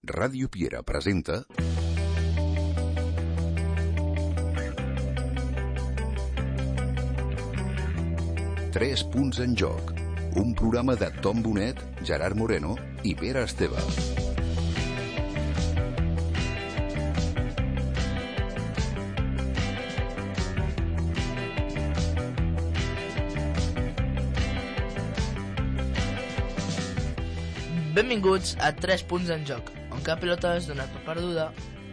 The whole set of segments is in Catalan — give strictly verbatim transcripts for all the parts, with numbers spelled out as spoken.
Ràdio Piera presenta Tres punts en joc, un programa de Tom Bonet, Gerard Moreno i Pere Esteve. Benvinguts a Tres punts en joc, on cap pilota és donat per perduda.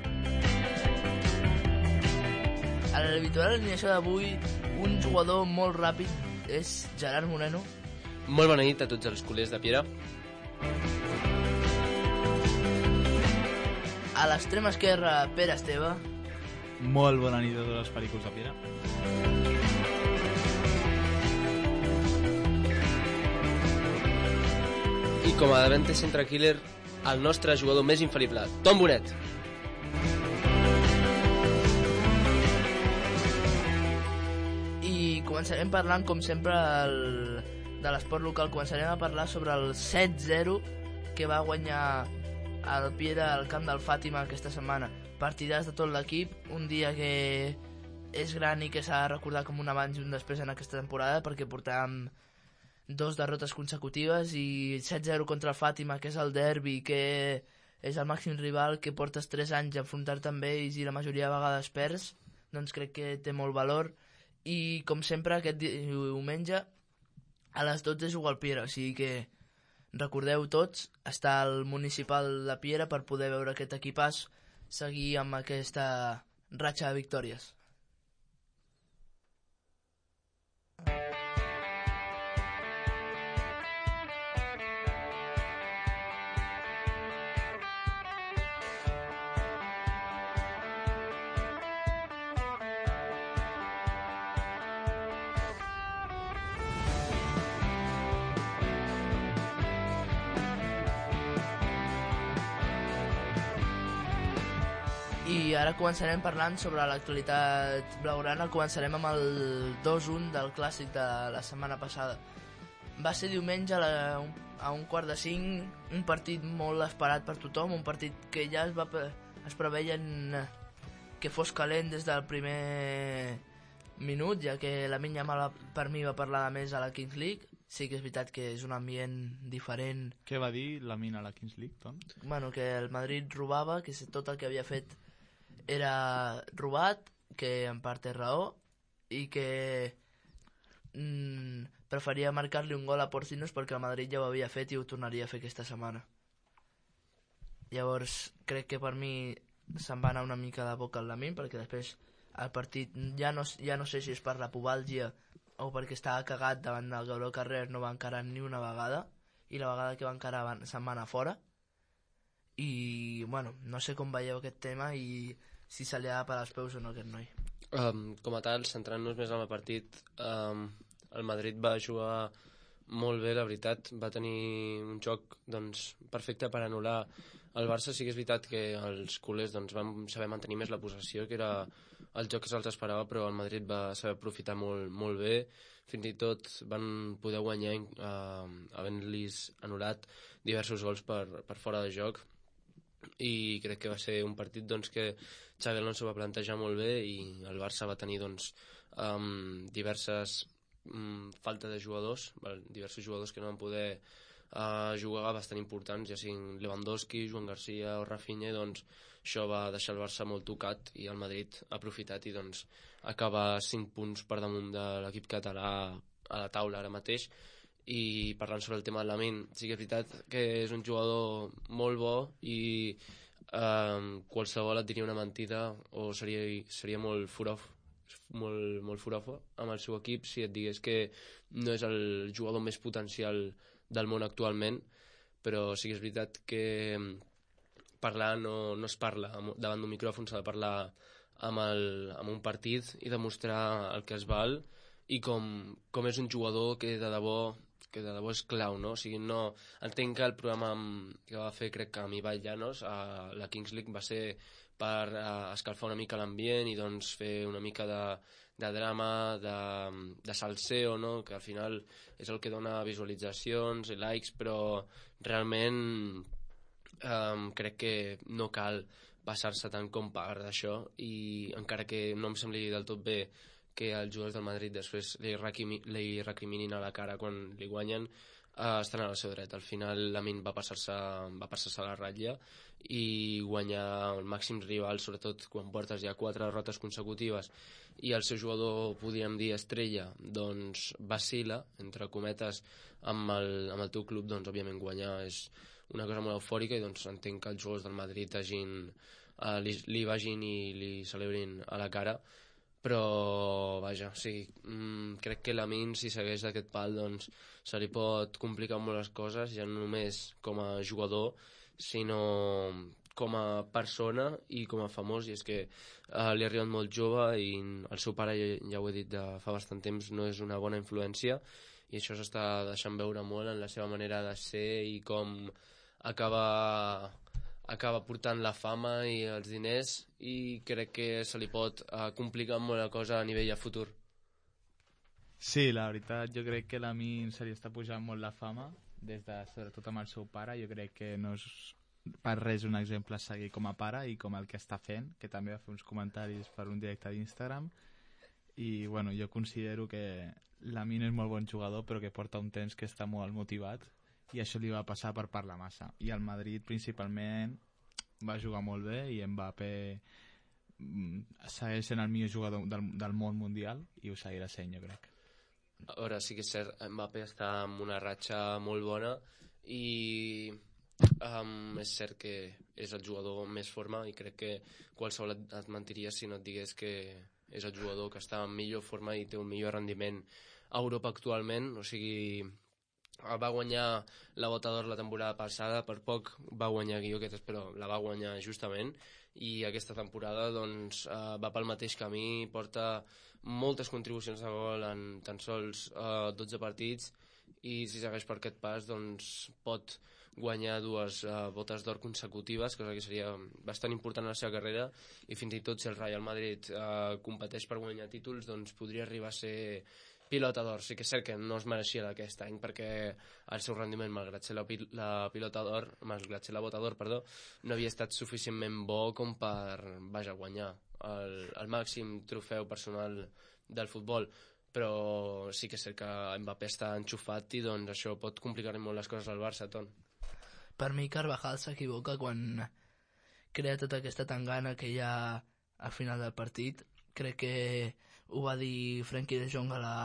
A l'habitual alineació d'avui, un jugador molt ràpid és Gerard Moreno. Molt bona nit a tots els culers de Piera. A l'extrem esquerra, Pere Esteve. Molt bona nit a tots els pericos de Piera. I com a davante centre killer, el nostre jugador més infal·lible, Tom Bonet. I començarem parlant, com sempre, el... de l'esport local. Començarem a parlar sobre el set zero que va guanyar el Piera al camp del Fàtima aquesta setmana. Partidars de tot l'equip, un dia que és gran i que s'ha de recordar com un abans i un després en aquesta temporada, perquè portàvem dos derrotes consecutives i set zero contra el Fàtima, que és el derbi, que és el màxim rival, que portes tres anys a enfrontar-te amb ells i la majoria de vegades perds, doncs crec que té molt valor. I com sempre aquest diumenge a les dotze juga el Piera, o sigui que recordeu tots estar al municipal de Piera per poder veure aquest equipàs seguir amb aquesta ratxa de victòries. I ara començarem parlant sobre l'actualitat blaugrana. Començarem amb el dos un del clàssic de la setmana passada. Va ser diumenge a, la, a un quart de cinc, un partit molt esperat per tothom, un partit que ja es, va, es preveien que fos calent des del primer minut, ja que la Minya Mala per mi va parlar de més a la Kings League. Sí que és veritat que és un ambient diferent. Què va dir la Mina a la Kings League, Tom? Bueno, que el Madrid robava, que tot el que havia fet era robat, que en part té raó, i que mm, preferia marcar-li un gol a Porcinos perquè el Madrid ja ho havia fet i ho tornaria a fer aquesta setmana. Llavors crec que per mi se'n va anar una mica de boca al Lamin, perquè després el partit ja no, ja no sé si és per la pubalgia o perquè estava cagat davant del Gabriel Carrer, no va encarar ni una vegada, i la vegada que va encarar van, se'n va anar fora. I bueno, no sé com veieu aquest tema i si se li ha de parar els peus o no aquest noi. Um, com a tal, centrant-nos més en el partit, um, el Madrid va jugar molt bé, la veritat. Va tenir un joc doncs, perfecte per anul·lar el Barça. Sí que és veritat que els culers doncs, van saber mantenir més la possessió, que era el joc que se'ls esperava, però el Madrid va saber aprofitar molt, molt bé. Fins i tot van poder guanyar uh, havent-los anul·lat diversos gols per, per fora de joc. I crec que va ser un partit doncs, que Xavi Alonso va plantejar molt bé i el Barça va tenir doncs, um, diverses um, falta de jugadors, val? diversos jugadors que no van poder uh, jugar bastant importants, ja siguin Lewandowski, Joan Garcia o Rafinha, doncs això va deixar el Barça molt tocat i el Madrid ha aprofitat i doncs acaba cinc punts per damunt de l'equip català a la taula ara mateix. I parlant sobre el tema de Lamin, sí que és veritat que és un jugador molt bo i eh, qualsevol et diria una mentida o seria, seria molt furof, molt, molt furofa amb el seu equip si et digués que no és el jugador més potencial del món actualment, però sí que és veritat que parlar no, no es parla davant d'un micròfon, s'ha de parlar amb, el, amb un partit i demostrar el que es val i com, com és un jugador que de debò que de debò és clau, no? O sigui, no... Entenc que el programa que va fer, crec que amb Ibai Llanos, a la Kings League, va ser per uh, escalfar una mica l'ambient i doncs fer una mica de, de drama, de, de salseo, no? Que al final és el que dona visualitzacions i likes, però realment um, crec que no cal passar-se tant com per d'això, i encara que no em sembli del tot bé que els jugadors del Madrid després li, recrimi, li recriminin a la cara quan li guanyen, uh, estan al seu dret. Al final Lamine va passar-se va passar-se a la ratlla i guanyar el màxim rival, sobretot quan portes ja quatre derrotes consecutives i el seu jugador, podríem dir, estrella, doncs vacila, entre cometes, amb el, amb el teu club, doncs òbviament guanyar és una cosa molt eufòrica, i doncs entenc que els jugadors del Madrid hagin, eh, li, li vagin i li celebrin a la cara, però vaja, sí, mm, crec que Lamine, si segueix d'aquest pal, doncs se li pot complicar molt les coses, ja no només com a jugador, sinó com a persona i com a famós, i és que eh, li ha arribat molt jove i el seu pare, ja, ja ho he dit de fa bastant temps, no és una bona influència, i això s'està deixant veure molt en la seva manera de ser i com acaba, acaba portant la fama i els diners, i crec que se li pot eh, complicar molt la cosa a nivell a futur. Sí, la veritat, jo crec que Lamine se li està pujant molt la fama, des de, sobretot amb el seu pare. Jo crec que no és per res un exemple a seguir com a pare i com el que està fent, que també va fer uns comentaris per un directe d'Instagram, i bueno, jo considero que Lamine és molt bon jugador, però que porta un temps que està molt motivat, i això li va passar per parlar massa. I el Madrid principalment va jugar molt bé, i Mbappé segueix sent el millor jugador del, del món mundial, i ho seguirà sent, jo crec. A veure, sí que és cert, Mbappé està amb una ratxa molt bona, i um, és cert que és el jugador amb més forma, i crec que qualsevol et, et mentiria si no et digués que és el jugador que està en millor forma i té un millor rendiment a Europa actualment. O sigui, va guanyar la Bota d'Or la temporada passada, per poc va guanyar Guilloquetes, però la va guanyar justament, i aquesta temporada doncs, uh, va pel mateix camí, porta moltes contribucions de gol en tan sols uh, dotze partits, i si segueix per aquest pas doncs pot guanyar dues uh, botes d'or consecutives, cosa que seria bastant important en la seva carrera, i fins i tot si el Real Madrid uh, competeix per guanyar títols, doncs podria arribar a ser pilota d'or. Sí que és cert que no es mereixia aquest any, perquè el seu rendiment, malgrat ser la, pil la pilota d'or, malgrat ser la bota d'or, perdó, no havia estat suficientment bo com per, vaja, guanyar el, el màxim trofeu personal del futbol. Però sí que és cert que Mbappé està enxufat, i doncs això pot complicar molt les coses al Barça, Ton. Per mi Carvajal s'equivoca quan crea tota aquesta tangana que hi ha al final del partit. Crec que ho va dir Frenkie de Jong a la...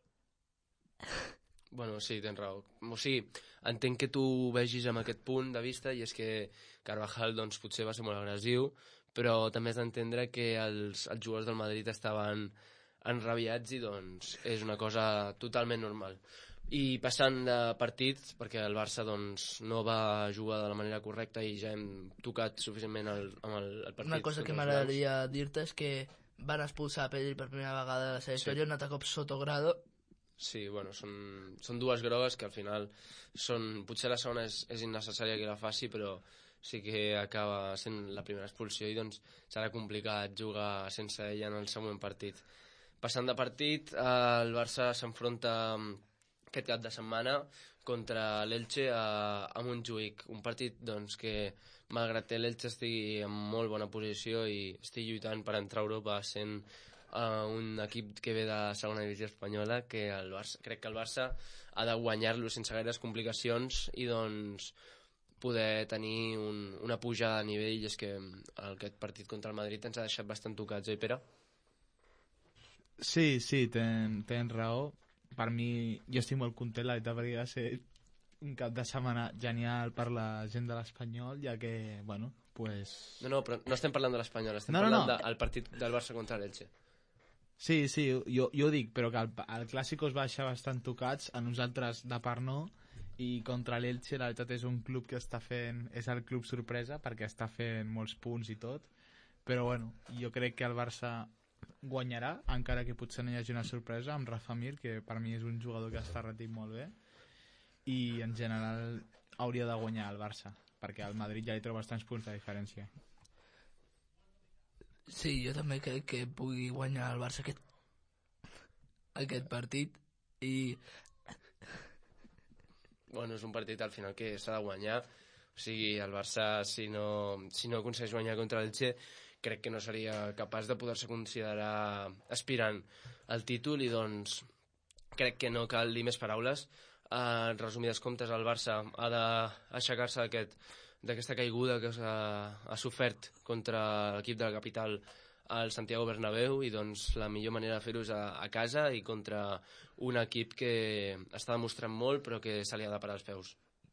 Bueno, sí, tens raó. O sigui, entenc que tu ho vegis amb aquest punt de vista, i és que Carvajal doncs, potser va ser molt agressiu, però també has d'entendre que els, els jugadors del Madrid estaven enrabiats, i doncs és una cosa totalment normal. I passant de partits, perquè el Barça doncs, no va jugar de la manera correcta i ja hem tocat suficientment el, amb el, el partit. Una cosa que m'agradaria dir-te és que van expulsar a Pedri per primera vegada de la seva història, sí. Un altre cop sotto grado. Sí, bueno, són, són dues grogues que al final són... Potser la segona és, és innecessària que la faci, però sí que acaba sent la primera expulsió, i doncs serà complicat jugar sense ella en el següent partit. Passant de partit, el Barça s'enfronta aquest cap de setmana contra l'Elche a, a Montjuïc. Un partit doncs, que, malgrat que l'Elche estigui en molt bona posició i estigui lluitant per entrar a Europa, sent uh, un equip que ve de segona divisió espanyola, que el Barça, crec que el Barça ha de guanyar-lo sense gaires complicacions, i doncs poder tenir un, una pujada de nivell. I és que aquest partit contra el Madrid ens ha deixat bastant tocats, oi, Pere? Sí, sí, ten, tens raó. Per mi, jo estic molt content, la veritat, perquè va ser un cap de setmana genial per la gent de l'Espanyol, ja que, bueno, pues... No, no, però no estem parlant de l'Espanyol, estem no, no, parlant no. del partit del Barça contra l'Elche. Sí, sí, jo, jo ho dic, però que el, el Clàssico es va deixar bastant tocats, a nosaltres de part no, i contra l'Elche la veritat és un club que està fent, és el club sorpresa, perquè està fent molts punts i tot, però bueno, jo crec que el Barça guanyarà, encara que potser no hi hagi una sorpresa amb Rafa Mir, que per mi és un jugador que està retint molt bé, i en general hauria de guanyar el Barça, perquè al Madrid ja hi troba bastants punts de diferència. Sí, jo també crec que pugui guanyar el Barça aquest, aquest partit, i... Bueno, és un partit al final que s'ha de guanyar. O sigui, el Barça, si no, si no aconsegueix guanyar contra l'Elche, crec que no seria capaç de poder-se considerar aspirant al títol i doncs crec que no cal dir més paraules. En uh, resumides comptes, el Barça ha d'aixecar-se d'aquesta caiguda que ha, ha sofert contra l'equip de la capital al Santiago Bernabéu i doncs la millor manera de fer-ho és a, a casa i contra un equip que està demostrant molt però que se li ha de parar els peus.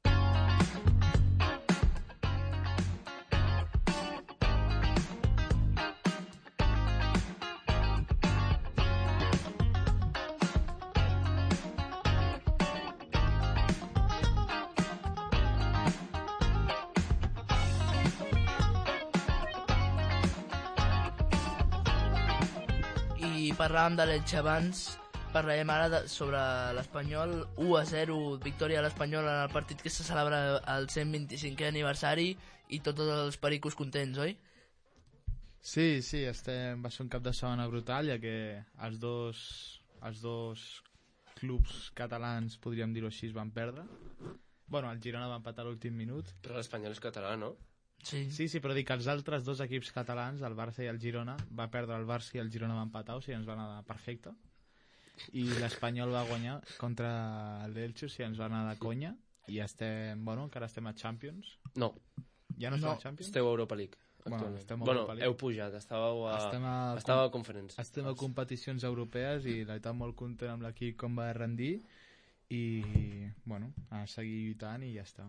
Parlàvem de l'Elche abans, parlarem ara de, sobre l'Espanyol. u a zero, victòria de l'Espanyol en el partit que se celebra el cent vint-i-cinquè aniversari i tots els pericos contents, oi? Sí, sí, estem, va ser un cap de setmana brutal, ja que els dos, els dos clubs catalans, podríem dir-ho així, van perdre. Bueno, el Girona va empatar a l'últim minut. Però l'Espanyol és català, no? Sí. sí, sí, però dic que els altres dos equips catalans, el Barça i el Girona, va perdre el Barça i el Girona va empatar, o sigui, ens va anar perfecte. I l'Espanyol va guanyar contra l'Elche, o sigui, ens va anar de conya. I estem, bueno, encara estem a Champions. No. Ja no estem No. a Champions? Esteu a Europa League. Bueno, estem a bueno, Europa League. heu pujat, estàveu a, Estem a, estàveu a conferència. estem a competicions europees i la veritat molt content amb l'equip com va rendir i, bueno, a seguir lluitant i ja està.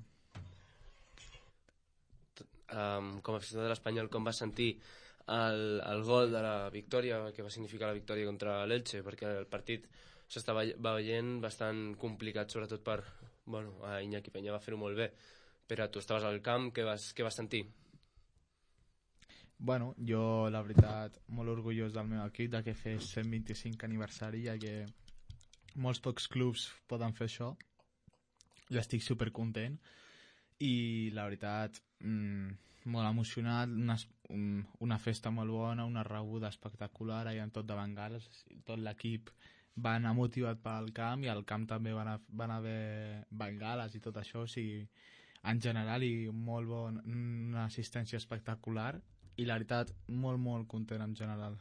Um, com a aficionat de l'Espanyol, com va sentir el, el gol de la victòria, que va significar la victòria contra l'Elche, perquè el partit s'estava veient bastant complicat, sobretot per, bueno, a Iñaki Peña va fer-ho molt bé, però tu estaves al camp, què vas, què vas sentir? Bueno, jo la veritat molt orgullós del meu equip de que fes cent vint-i-cinc aniversari, ja que molts pocs clubs poden fer això i estic supercontent i la veritat mmm, molt emocionat, una, un, una festa molt bona, una rebuda espectacular, hi ha tot de bengales, tot l'equip va anar motivat pel camp i al camp també van, van haver bengales i tot això, o sigui, en general i molt bon, una assistència espectacular i la veritat molt molt content en general.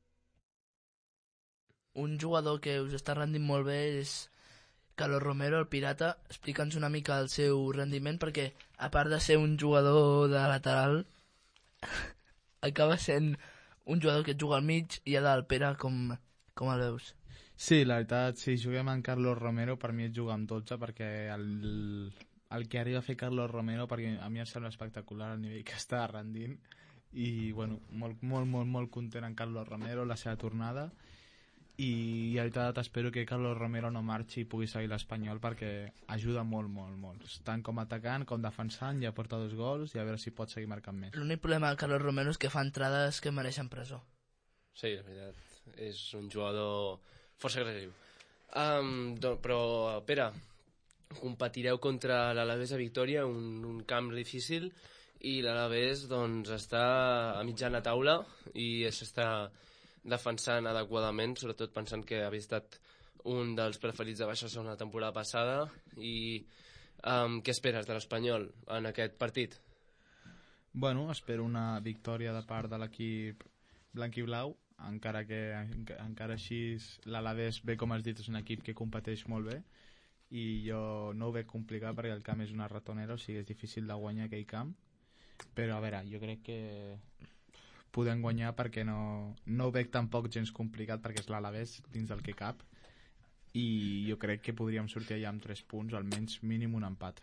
Un jugador que us està rendint molt bé és Carlos Romero, el Pirata. Explica'ns una mica el seu rendiment, perquè a part de ser un jugador de lateral acaba sent un jugador que juga al mig i a dalt. Pere, com, com el veus? Sí, la veritat, si juguem amb Carlos Romero, per mi és jugar amb dotze, perquè el, el que arriba a fer Carlos Romero, perquè a mi em sembla espectacular el nivell que està rendint, i bueno, molt, molt, molt, molt content en Carlos Romero, la seva tornada, i la veritat espero que Carlos Romero no marxi i pugui seguir l'Espanyol perquè ajuda molt, molt, molt. Tant com atacant com defensant, ja porta dos gols i a veure si pot seguir marcant més. L'únic problema de Carlos Romero és que fa entrades que mereixen presó. Sí, la veritat, és un jugador força agressiu. Um, do, però, Pere, competireu contra l'Alavés a Victòria, un, un camp difícil, i l'Alavés doncs, està a mitjana taula i s'està defensant adequadament, sobretot pensant que havia estat un dels preferits de baixa segona temporada passada. I um, què esperes de l'Espanyol en aquest partit? Bueno, espero una victòria de part de l'equip blanc i blau, encara que encara així l'Alavés, bé com has dit, és un equip que competeix molt bé i jo no ho veig complicat perquè el camp és una ratonera, o sigui, és difícil de guanyar aquell camp, però a veure, jo crec que podem guanyar perquè no, no ho veig tampoc gens complicat perquè és l'Alavés dins del que cap i jo crec que podríem sortir allà amb tres punts, almenys mínim un empat.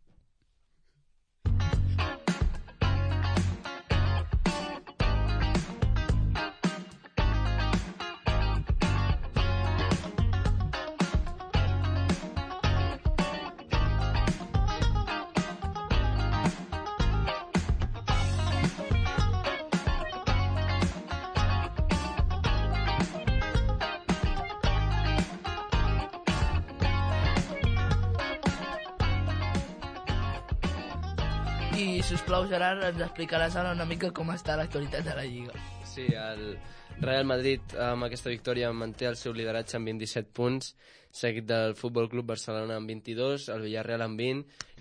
I, sisplau, Gerard, ens explicaràs ara una mica com està l'actualitat de la Lliga. Sí, el Real Madrid amb aquesta victòria manté el seu lideratge amb vint-i-set punts, seguit del Futbol Club Barcelona amb vint-i-dos, el Villarreal amb vint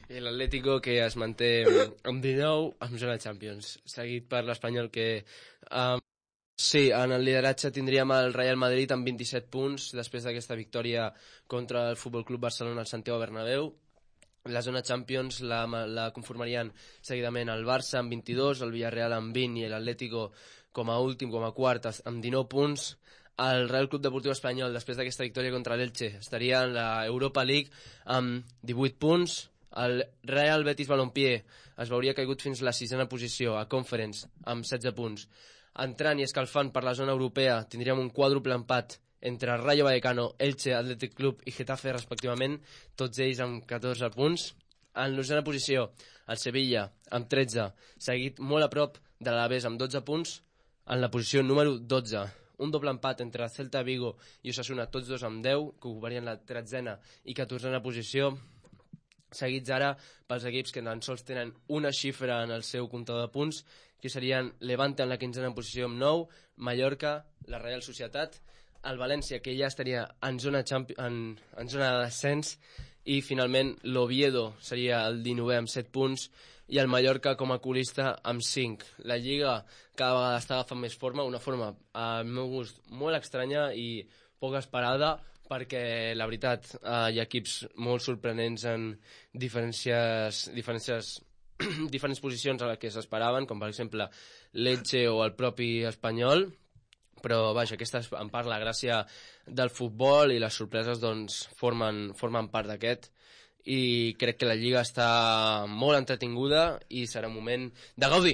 I l'Atlético, que es manté amb dinou, amb zona Champions, seguit per l'Espanyol, que um, sí, en el lideratge tindríem el Real Madrid amb vint-i-set punts, després d'aquesta victòria contra el Futbol Club Barcelona al Santiago Bernabéu. La zona Champions la, la conformarien seguidament el Barça amb vint-i-dos, el Villarreal amb vint i l'Atlético com a últim, com a quart, amb dinou punts. El Real Club Deportiu Espanyol, després d'aquesta victòria contra l'Elche, estaria en la Europa League amb divuit punts. El Real Betis Balompié es veuria caigut fins la sisena posició a Conference amb setze punts. Entrant i escalfant per la zona europea tindríem un quàdruple empat entre Rayo Vallecano, Elche, Athletic Club i Getafe respectivament, tots ells amb catorze punts. En l'onzena posició el Sevilla amb tretze, seguit molt a prop de l'Alavés amb dotze punts. En la posició número dotze, un doble empat entre Celta Vigo i Osasuna, tots dos amb deu, que ocuparien la tretzena i catorzena posició, seguits ara pels equips que tan sols tenen una xifra en el seu comptador de punts, que serien Levante en la quinzena posició amb nou, Mallorca, la Real Societat, el València, que ja estaria en zona, en, en zona de descens, i finalment l'Oviedo seria el dinovè amb set punts, i el Mallorca com a colista amb cinc. La Lliga cada vegada està agafant més forma, una forma, al meu gust, molt estranya i poc esperada, perquè la veritat eh, hi ha equips molt sorprenents en diferències, diferències, diferents posicions a les que s'esperaven, com per exemple l'Elche o el propi Espanyol, però vaja, aquesta és en part la gràcia del futbol i les sorpreses doncs, formen, formen part d'aquest, i crec que la Lliga està molt entretinguda i serà un moment de gaudir.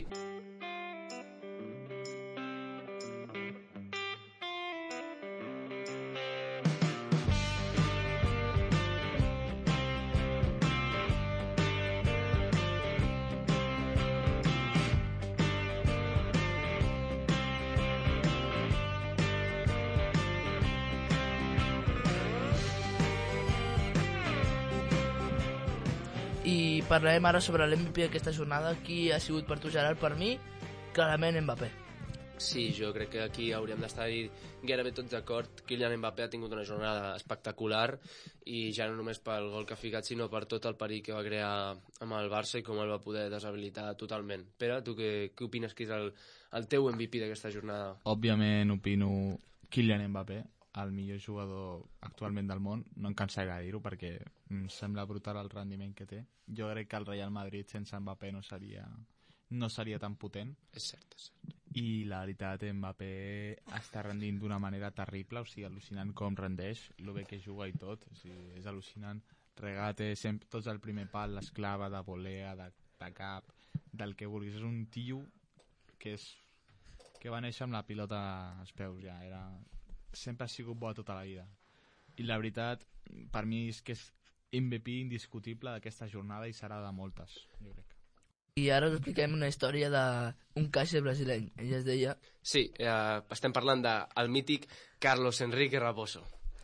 I parlarem ara sobre l'M V P aquesta jornada. Qui ha sigut per tu, Gerard? Per mi, clarament Mbappé. Sí, jo crec que aquí hauríem d'estar-hi gairebé tots d'acord. Kylian Mbappé ha tingut una jornada espectacular i ja no només pel gol que ha ficat, sinó per tot el perill que va crear amb el Barça i com el va poder deshabilitar totalment. Pere, tu què, què opines que és el, el teu M V P d'aquesta jornada? Òbviament opino Kylian Mbappé, el millor jugador actualment del món. No em cansaré de dir-ho perquè em sembla brutal el rendiment que té. Jo crec que el Real Madrid sense Mbappé no seria, no seria tan potent. És cert, és cert. I la veritat, Mbappé està rendint d'una manera terrible, o sigui, al·lucinant com rendeix, el bé que juga i tot, o sigui, és al·lucinant. Regate, sempre, tots al primer pal, l'esclava de volea, de, de cap, del que vulguis. És un tio que, és, que va néixer amb la pilota als peus, ja, era... sempre ha sigut bo tota la vida. I la veritat, per mi és que és M V P indiscutible d'aquesta jornada i serà de moltes, jo crec. I ara us expliquem una història d'un caixa brasileny. Ell es deia... Sí, eh, estem parlant del mític Carlos Enrique Raposo.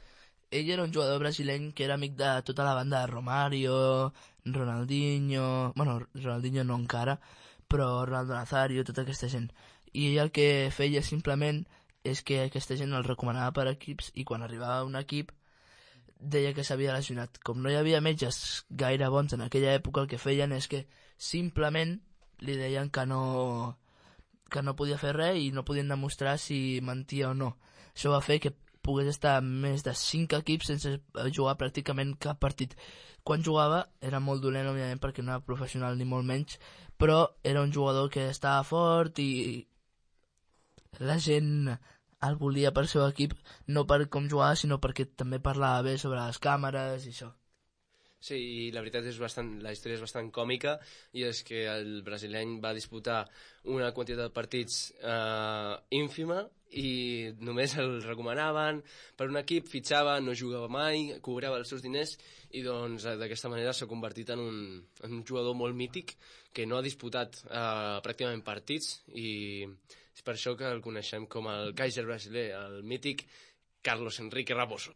Ell era un jugador brasileny que era amic de tota la banda de Romario, Ronaldinho... Bueno, Ronaldinho no encara, però Ronaldo Nazario, tota aquesta gent. I ell el que feia simplement és que aquesta gent el recomanava per equips i quan arribava a un equip deia que s'havia lesionat. Com no hi havia metges gaire bons en aquella època, el que feien és que simplement li deien que no, que no podia fer res i no podien demostrar si mentia o no. Això va fer que pogués estar més de cinc equips sense jugar pràcticament cap partit. Quan jugava era molt dolent, òbviament, perquè no era professional ni molt menys, però era un jugador que estava fort i la gent el volia per seu equip, no per com jugava, sinó perquè també parlava bé sobre les càmeres i això. Sí, i la veritat és bastant, la història és bastant còmica, i és que el brasileny va disputar una quantitat de partits eh, ínfima i només el recomanaven per un equip, fitxava, no jugava mai, cobrava els seus diners i doncs d'aquesta manera s'ha convertit en un, en un jugador molt mític que no ha disputat eh, pràcticament partits i és per això que el coneixem com el Kaiser brasiler, el mític Carlos Enrique Raposo.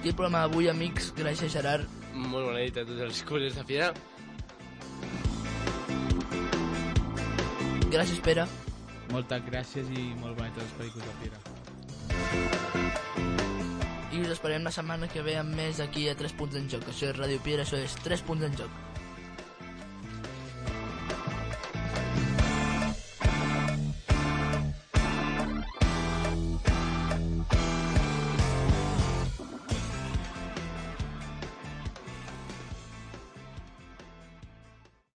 aquí el programa d'avui, amics. Gràcies, Gerard. Molt bona nit a tots els curs de Fira. Gràcies, Pere. Moltes gràcies i molt bona nit a tots els Pericos de Fira. I us esperem la setmana que ve amb més aquí a tres punts en joc. Això és Ràdio Piedra, això és tres punts en joc.